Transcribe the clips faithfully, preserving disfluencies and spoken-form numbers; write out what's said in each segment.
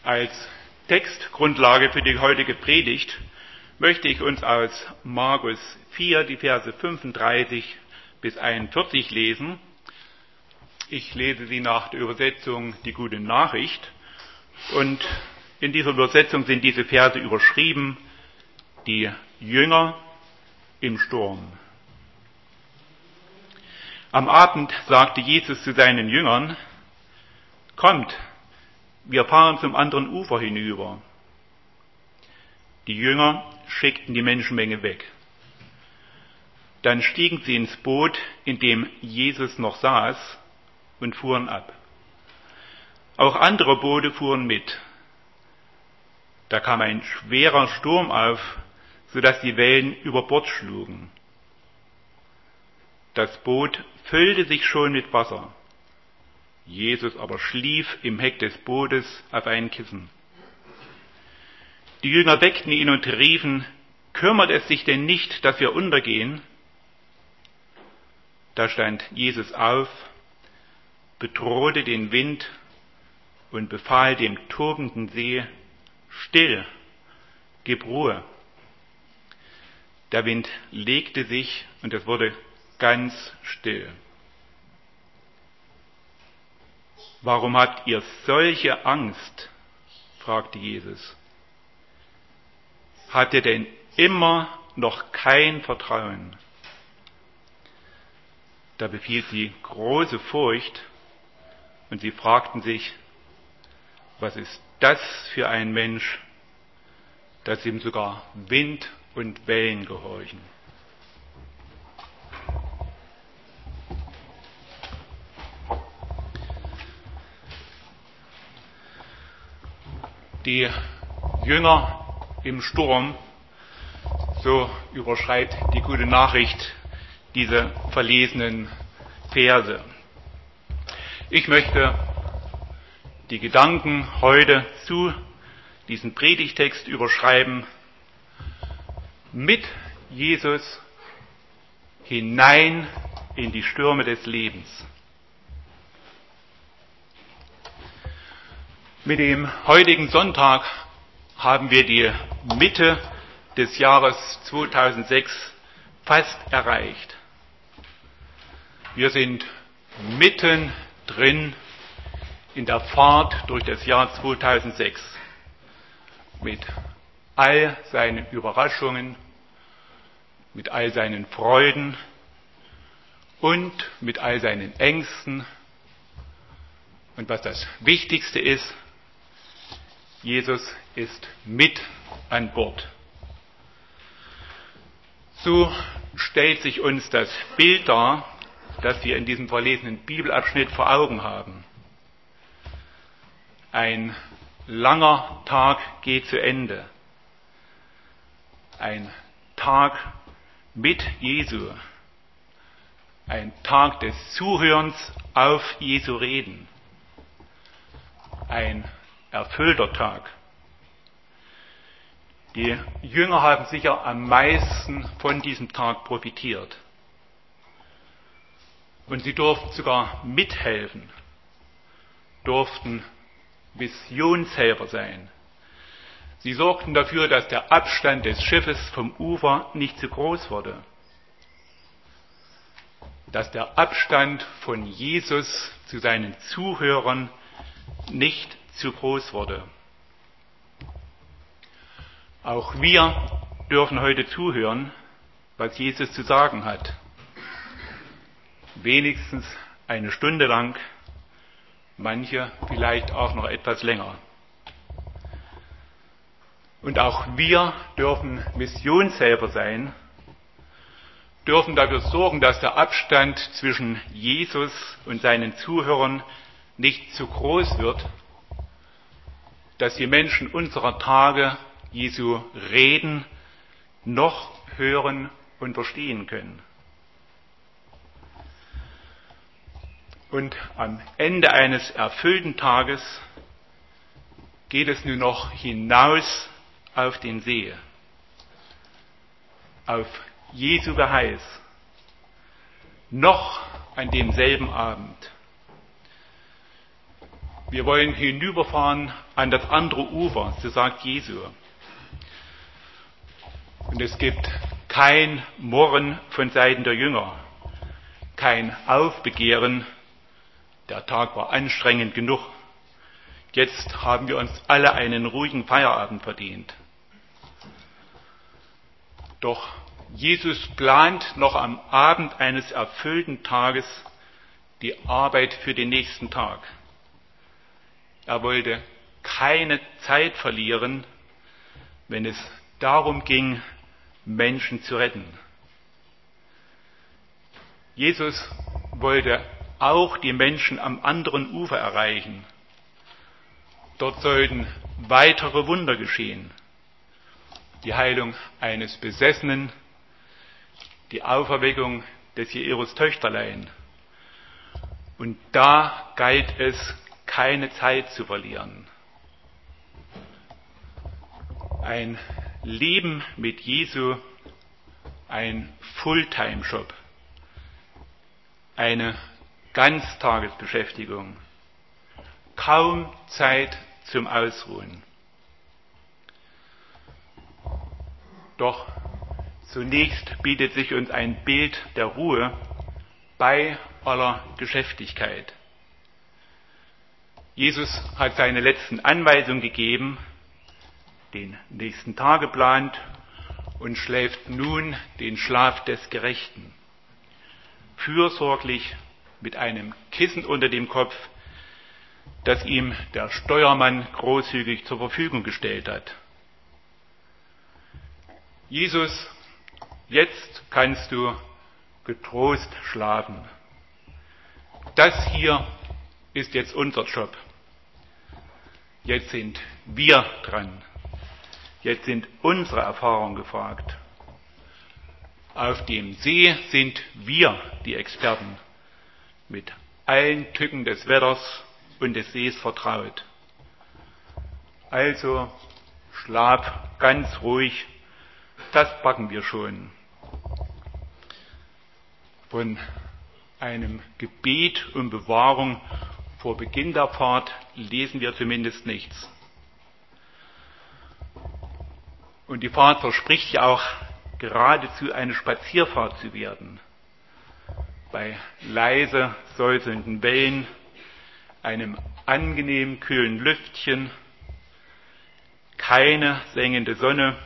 Als Textgrundlage für die heutige Predigt möchte ich uns aus Markus vier die Verse fünfunddreißig bis einundvierzig lesen. Ich lese sie nach der Übersetzung Die gute Nachricht und in dieser Übersetzung sind diese Verse überschrieben: Die Jünger im Sturm. Am Abend sagte Jesus zu seinen Jüngern: Kommt, wir fahren zum anderen Ufer hinüber. Die Jünger schickten die Menschenmenge weg. Dann stiegen sie ins Boot, in dem Jesus noch saß, und fuhren ab. Auch andere Boote fuhren mit. Da kam ein schwerer Sturm auf, sodass die Wellen über Bord schlugen. Das Boot füllte sich schon mit Wasser. Jesus aber schlief im Heck des Bootes auf einem Kissen. Die Jünger weckten ihn und riefen: Kümmert es dich denn nicht, dass wir untergehen? Da stand Jesus auf, bedrohte den Wind und befahl dem tobenden See: Still, gib Ruhe. Der Wind legte sich und es wurde ganz still. Warum habt ihr solche Angst? Fragte Jesus. Habt ihr denn immer noch kein Vertrauen? Da befiel sie große Furcht und sie fragten sich: Was ist das für ein Mensch, dass ihm sogar Wind und Wellen gehorchen? Die Jünger im Sturm, so überschreibt die gute Nachricht diese verlesenen Verse. Ich möchte die Gedanken heute zu diesem Predigtext überschreiben: Mit Jesus hinein in die Stürme des Lebens. Mit dem heutigen Sonntag haben wir die Mitte des Jahres zweitausendsechs fast erreicht. Wir sind mittendrin in der Fahrt durch das Jahr zweitausendsechs mit all seinen Überraschungen, mit all seinen Freuden und mit all seinen Ängsten. Und was das Wichtigste ist: Jesus ist mit an Bord. So stellt sich uns das Bild dar, das wir in diesem verlesenen Bibelabschnitt vor Augen haben. Ein langer Tag geht zu Ende. Ein Tag mit Jesu. Ein Tag des Zuhörens auf Jesu Reden. Ein erfüllter Tag. Die Jünger haben sicher am meisten von diesem Tag profitiert. Und sie durften sogar mithelfen, durften Missionshelfer sein. Sie sorgten dafür, dass der Abstand des Schiffes vom Ufer nicht zu groß wurde. Dass der Abstand von Jesus zu seinen Zuhörern nicht zu groß wurde. Auch wir dürfen heute zuhören, was Jesus zu sagen hat. Wenigstens eine Stunde lang, manche vielleicht auch noch etwas länger. Und auch wir dürfen Missionshelfer sein, dürfen dafür sorgen, dass der Abstand zwischen Jesus und seinen Zuhörern nicht zu groß wird, dass die Menschen unserer Tage Jesu Reden noch hören und verstehen können. Und am Ende eines erfüllten Tages geht es nun noch hinaus auf den See, auf Jesu Geheiß, noch an demselben Abend. Wir wollen hinüberfahren an das andere Ufer, so sagt Jesu. Und es gibt kein Murren von Seiten der Jünger, kein Aufbegehren, der Tag war anstrengend genug, jetzt haben wir uns alle einen ruhigen Feierabend verdient. Doch Jesus plant noch am Abend eines erfüllten Tages die Arbeit für den nächsten Tag. Er wollte keine Zeit verlieren, wenn es darum ging, Menschen zu retten. Jesus wollte auch die Menschen am anderen Ufer erreichen. Dort sollten weitere Wunder geschehen. Die Heilung eines Besessenen, die Auferweckung des Jairus Töchterlein. Und da galt es, keine Zeit zu verlieren. Ein Leben mit Jesu, ein Fulltime-Job, eine Ganztagesbeschäftigung, kaum Zeit zum Ausruhen. Doch zunächst bietet sich uns ein Bild der Ruhe bei aller Geschäftigkeit. Jesus hat seine letzten Anweisungen gegeben, den nächsten Tag geplant und schläft nun den Schlaf des Gerechten. Fürsorglich mit einem Kissen unter dem Kopf, das ihm der Steuermann großzügig zur Verfügung gestellt hat. Jesus, jetzt kannst du getrost schlafen. Das hier ist jetzt unser Job. Jetzt sind wir dran. Jetzt sind unsere Erfahrungen gefragt. Auf dem See sind wir die Experten, mit allen Tücken des Wetters und des Sees vertraut. Also schlaf ganz ruhig, das packen wir schon. Von einem Gebet um Bewahrung vor Beginn der Fahrt lesen wir zumindest nichts. Und die Fahrt verspricht ja auch geradezu eine Spazierfahrt zu werden. Bei leise säuselnden Wellen, einem angenehm kühlen Lüftchen, keine sengende Sonne,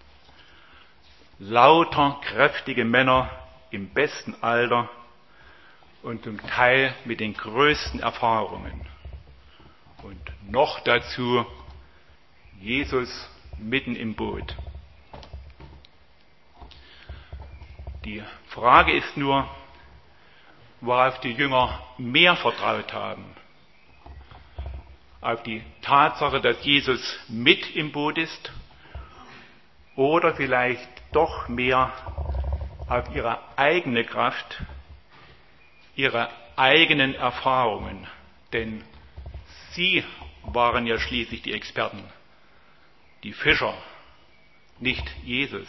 lauter kräftige Männer im besten Alter und zum Teil mit den größten Erfahrungen. Und noch dazu Jesus mitten im Boot. Die Frage ist nur, worauf die Jünger mehr vertraut haben. Auf die Tatsache, dass Jesus mit im Boot ist, oder vielleicht doch mehr auf ihre eigene Kraft, ihre eigenen Erfahrungen. Denn sie waren ja schließlich die Experten, die Fischer, nicht Jesus.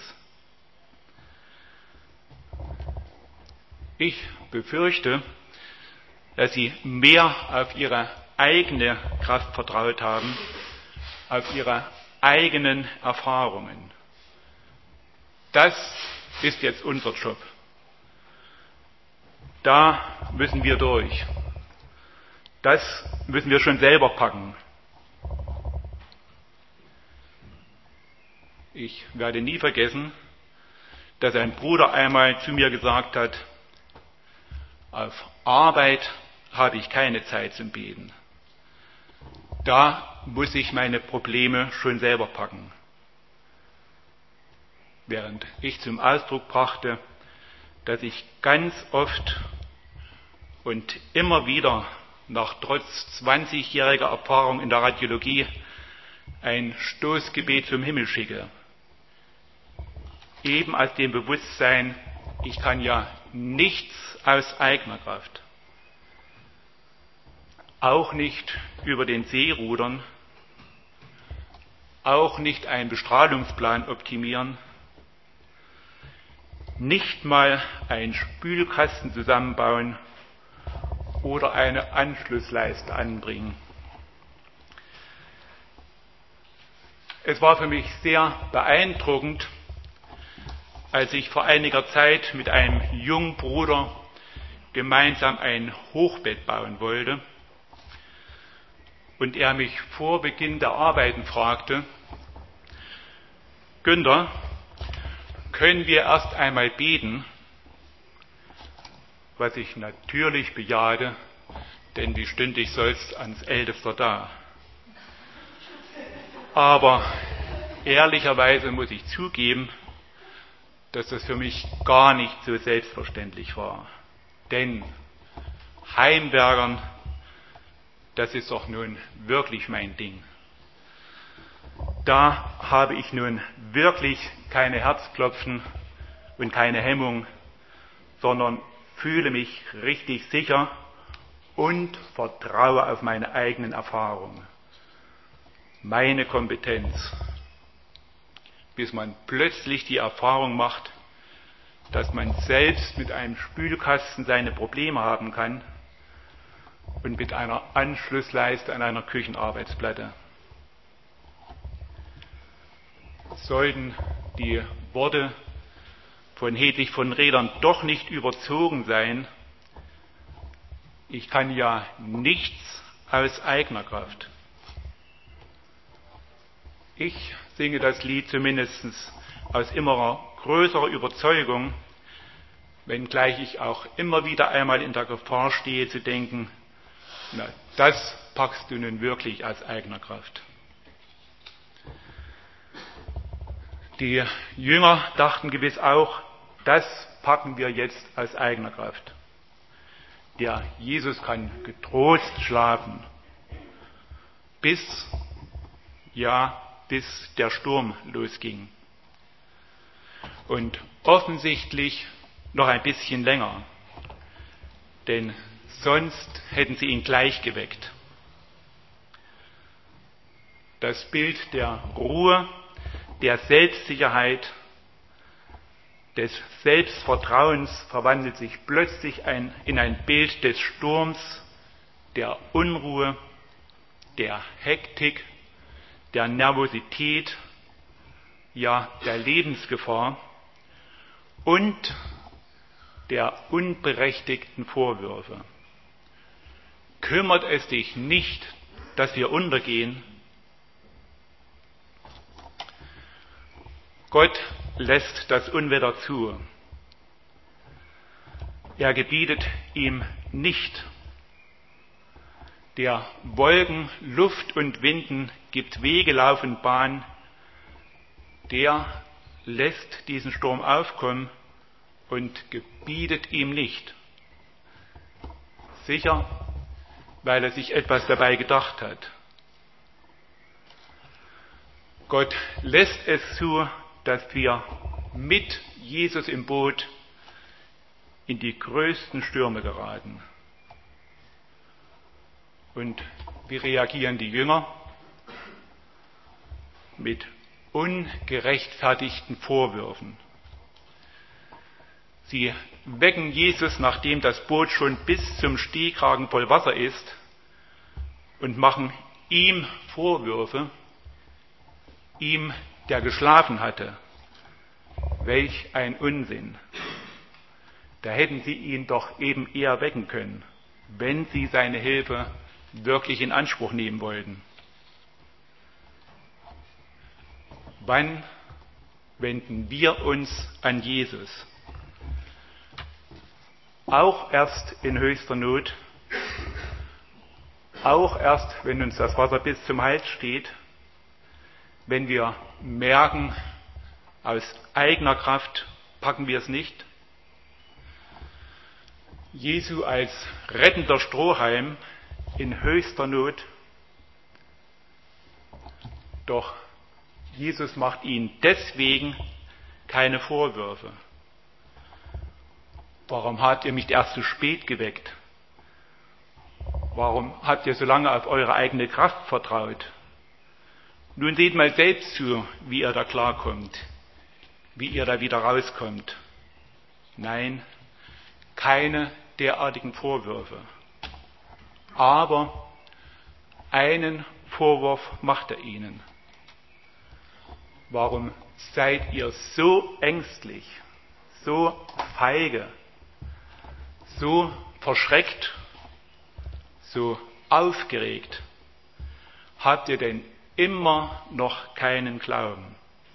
Ich befürchte, dass sie mehr auf ihre eigene Kraft vertraut haben, auf ihre eigenen Erfahrungen. Das ist jetzt unser Job. Da müssen wir durch. Das müssen wir schon selber packen. Ich werde nie vergessen, dass ein Bruder einmal zu mir gesagt hat, auf Arbeit habe ich keine Zeit zum Beten. Da muss ich meine Probleme schon selber packen. Während ich zum Ausdruck brachte, dass ich ganz oft und immer wieder nach trotz zwanzigjähriger Erfahrung in der Radiologie ein Stoßgebet zum Himmel schicke. Eben aus dem Bewusstsein, ich kann ja nichts aus eigener Kraft. Auch nicht über den See rudern, auch nicht einen Bestrahlungsplan optimieren, nicht mal einen Spülkasten zusammenbauen oder eine Anschlussleiste anbringen. Es war für mich sehr beeindruckend, als ich vor einiger Zeit mit einem jungen Bruder gemeinsam ein Hochbett bauen wollte und er mich vor Beginn der Arbeiten fragte: Günther, können wir erst einmal beten? Was ich natürlich bejahte, denn wie stünde ich sonst ans Ältester da? Aber ehrlicherweise muss ich zugeben, dass das für mich gar nicht so selbstverständlich war. Denn Heimwerkern, das ist doch nun wirklich mein Ding. Da habe ich nun wirklich keine Herzklopfen und keine Hemmung, sondern fühle mich richtig sicher und vertraue auf meine eigenen Erfahrungen, meine Kompetenz, bis man plötzlich die Erfahrung macht, dass man selbst mit einem Spülkasten seine Probleme haben kann und mit einer Anschlussleiste an einer Küchenarbeitsplatte. Sollten die Worte von Hedwig von Rädern doch nicht überzogen sein: Ich kann ja nichts aus eigener Kraft. Ich singe das Lied zumindest aus immer größerer Überzeugung, wenngleich ich auch immer wieder einmal in der Gefahr stehe zu denken, na, das packst du nun wirklich aus eigener Kraft. Die Jünger dachten gewiss auch, das packen wir jetzt aus eigener Kraft. Der Jesus kann getrost schlafen, bis, ja, bis der Sturm losging. Und offensichtlich noch ein bisschen länger, denn sonst hätten sie ihn gleich geweckt. Das Bild der Ruhe, der Selbstsicherheit, des Selbstvertrauens verwandelt sich plötzlich ein, in ein Bild des Sturms, der Unruhe, der Hektik, der Nervosität, ja der Lebensgefahr und der unberechtigten Vorwürfe. Kümmert es dich nicht, dass wir untergehen? Gott lässt das Unwetter zu. Er gebietet ihm nicht. Der Wolken, Luft und Winden gibt Wege, Lauf und Bahn. Der lässt diesen Sturm aufkommen und gebietet ihm nicht. Sicher, weil er sich etwas dabei gedacht hat. Gott lässt es zu, dass wir mit Jesus im Boot in die größten Stürme geraten. Und wie reagieren die Jünger? Mit ungerechtfertigten Vorwürfen. Sie wecken Jesus, nachdem das Boot schon bis zum Stehkragen voll Wasser ist, und machen ihm Vorwürfe, ihm, der geschlafen hatte. Welch ein Unsinn. Da hätten sie ihn doch eben eher wecken können, wenn sie seine Hilfe wirklich in Anspruch nehmen wollten. Wann wenden wir uns an Jesus? Auch erst in höchster Not, auch erst, wenn uns das Wasser bis zum Hals steht, wenn wir merken, aus eigener Kraft packen wir es nicht. Jesu als rettender Strohhalm in höchster Not. Doch Jesus macht ihnen deswegen keine Vorwürfe. Warum habt ihr mich erst so spät geweckt? Warum habt ihr so lange auf eure eigene Kraft vertraut? Nun seht mal selbst zu, wie ihr da klarkommt, wie ihr da wieder rauskommt. Nein, keine derartigen Vorwürfe. Aber einen Vorwurf macht er ihnen. Warum seid ihr so ängstlich, so feige, so verschreckt, so aufgeregt? Habt ihr denn immer noch keinen Glauben?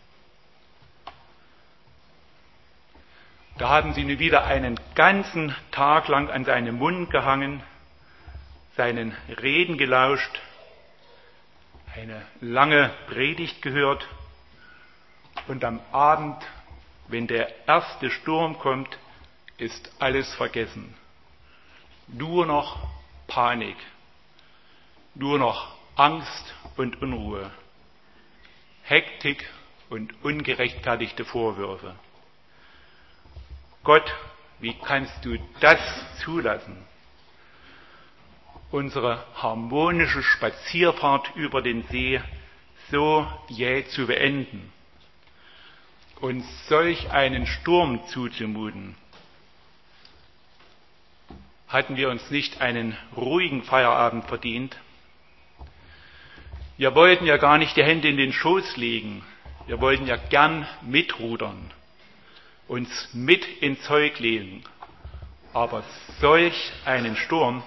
Da haben sie nun wieder einen ganzen Tag lang an seinem Mund gehangen, seinen Reden gelauscht, eine lange Predigt gehört, und am Abend, wenn der erste Sturm kommt, ist alles vergessen. Nur noch Panik, nur noch Angst und Unruhe, Hektik und ungerechtfertigte Vorwürfe. Gott, wie kannst du das zulassen? Unsere harmonische Spazierfahrt über den See so jäh zu beenden, uns solch einen Sturm zuzumuten. Hatten wir uns nicht einen ruhigen Feierabend verdient? Wir wollten ja gar nicht die Hände in den Schoß legen. Wir wollten ja gern mitrudern, uns mit ins Zeug legen. Aber solch einen Sturm,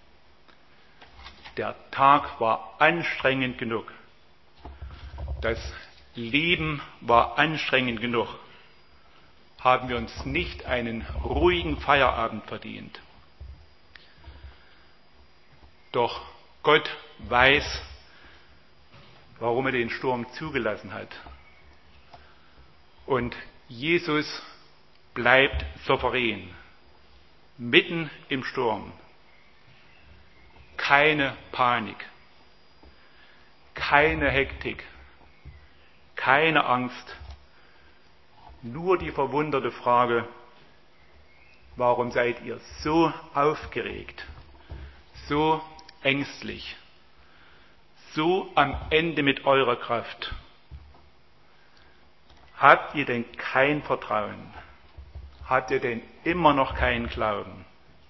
der Tag war anstrengend genug. Das Leben war anstrengend genug. Haben wir uns nicht einen ruhigen Feierabend verdient. Doch Gott weiß, warum er den Sturm zugelassen hat. Und Jesus bleibt souverän, mitten im Sturm. Keine Panik, keine Hektik, keine Angst, nur die verwunderte Frage: Warum seid ihr so aufgeregt, so ängstlich, so am Ende mit eurer Kraft? Habt ihr denn kein Vertrauen? Habt ihr denn immer noch keinen Glauben?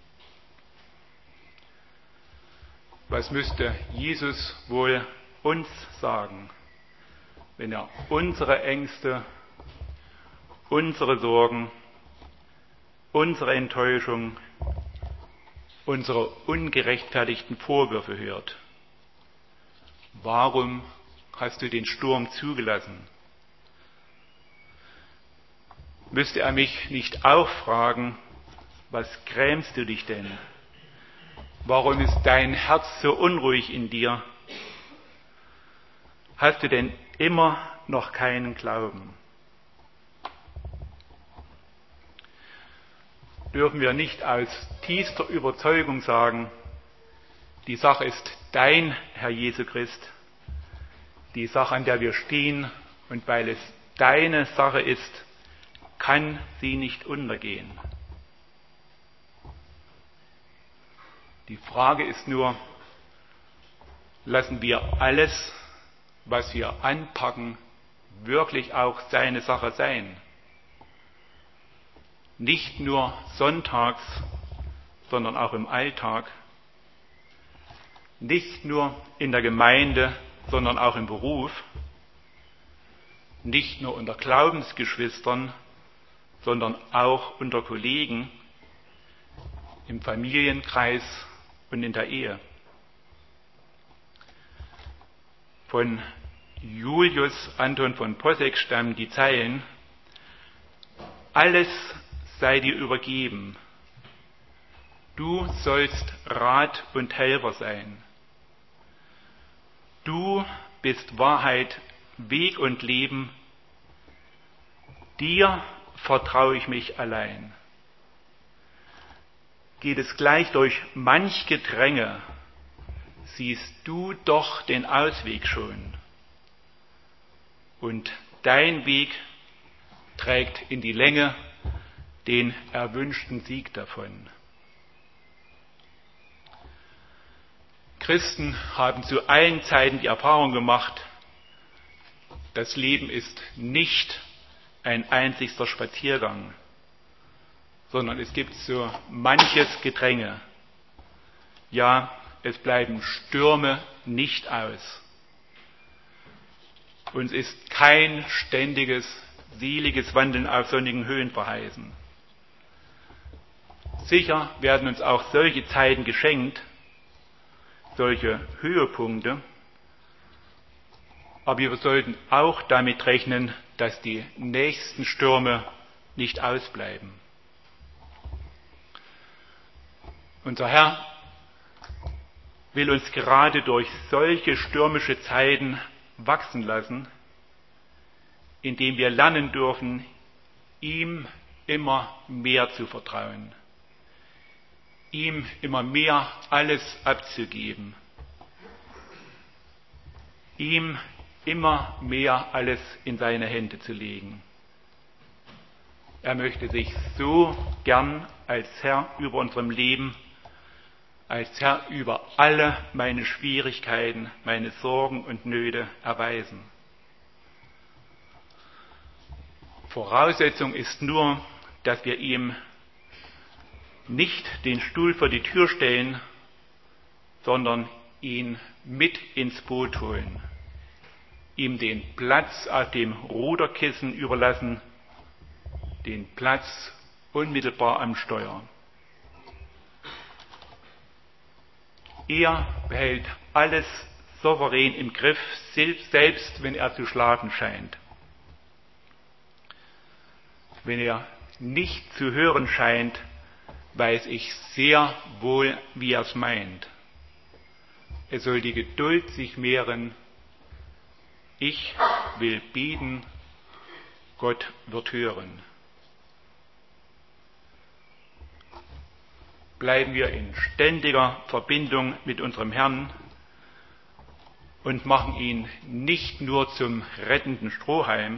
Was müsste Jesus wohl uns sagen, wenn er unsere Ängste, unsere Sorgen, unsere Enttäuschung, unsere ungerechtfertigten Vorwürfe hört? Warum hast du den Sturm zugelassen? Müsste er mich nicht auch fragen: Was grämst du dich denn? Warum ist dein Herz so unruhig in dir? Hast du denn immer noch keinen Glauben? Dürfen wir nicht aus tiefster Überzeugung sagen: Die Sache ist dein, Herr Jesu Christ, die Sache, an der wir stehen, und weil es deine Sache ist, kann sie nicht untergehen. Die Frage ist nur: Lassen wir alles, was wir anpacken, wirklich auch seine Sache sein? Nicht nur sonntags, sondern auch im Alltag. Nicht nur in der Gemeinde, sondern auch im Beruf. Nicht nur unter Glaubensgeschwistern, sondern auch unter Kollegen, im Familienkreis und in der Ehe. Von Julius Anton von Posseck stammen die Zeilen: Alles sei dir übergeben, du sollst Rat und Helfer sein. Du bist Wahrheit, Weg und Leben, dir vertraue ich mich allein. Geht es gleich durch manch Gedränge, siehst du doch den Ausweg schon. Und dein Weg trägt in die Länge den erwünschten Sieg davon. Christen haben zu allen Zeiten die Erfahrung gemacht: Das Leben ist nicht ein einzigster Spaziergang, sondern es gibt so manches Gedränge. Ja, es bleiben Stürme nicht aus. Uns ist kein ständiges, seliges Wandeln auf sonnigen Höhen verheißen. Sicher werden uns auch solche Zeiten geschenkt, solche Höhepunkte, aber wir sollten auch damit rechnen, dass die nächsten Stürme nicht ausbleiben. Unser Herr will uns gerade durch solche stürmische Zeiten wachsen lassen, indem wir lernen dürfen, ihm immer mehr zu vertrauen, ihm immer mehr alles abzugeben, ihm immer mehr alles in seine Hände zu legen. Er möchte sich so gern als Herr über unserem Leben, als Herr über alle meine Schwierigkeiten, meine Sorgen und Nöte erweisen. Voraussetzung ist nur, dass wir ihm nicht den Stuhl vor die Tür stellen, sondern ihn mit ins Boot holen, ihm den Platz auf dem Ruderkissen überlassen, den Platz unmittelbar am Steuer. Er behält alles souverän im Griff, selbst wenn er zu schlafen scheint. Wenn er nicht zu hören scheint, weiß ich sehr wohl, wie er es meint. Es soll die Geduld sich mehren. Ich will beten, Gott wird hören. Bleiben wir in ständiger Verbindung mit unserem Herrn und machen ihn nicht nur zum rettenden Strohhalm,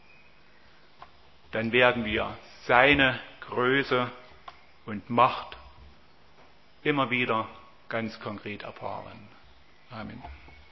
dann werden wir seine Größe und Macht immer wieder ganz konkret erfahren. Amen.